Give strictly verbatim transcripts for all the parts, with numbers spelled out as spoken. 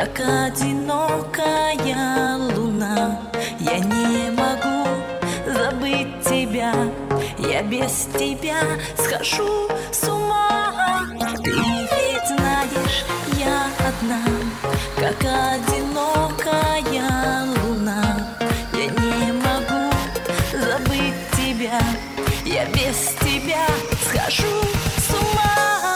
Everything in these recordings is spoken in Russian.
как одинокая луна. Я не могу забыть тебя, я без тебя схожу с ума. Ты ведь знаешь, я одна, как одинокая луна. Я не могу забыть тебя, я без тебя схожу с ума.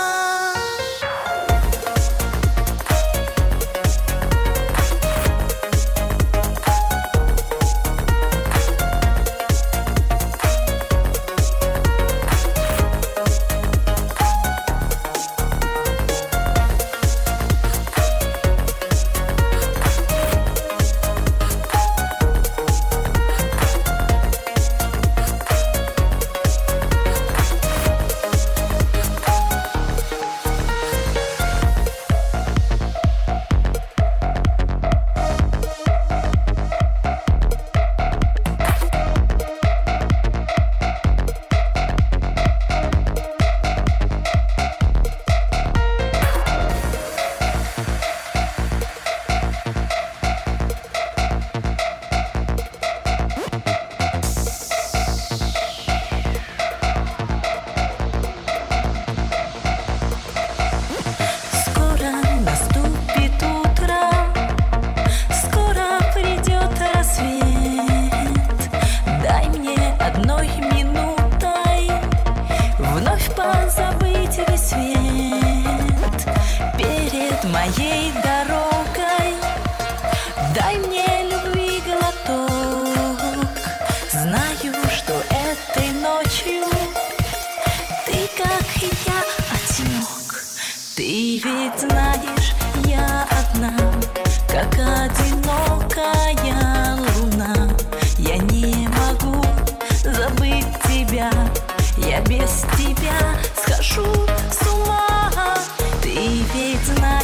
Позабыть весь свет перед моей дорогой. Дай мне любви глоток. Знаю, что этой ночью ты, как и я, одинок. Ты ведь знаешь, я одна, как одинокая луна. Я не могу забыть тебя, я без тебя схожу с ума. Ты ведь знаешь,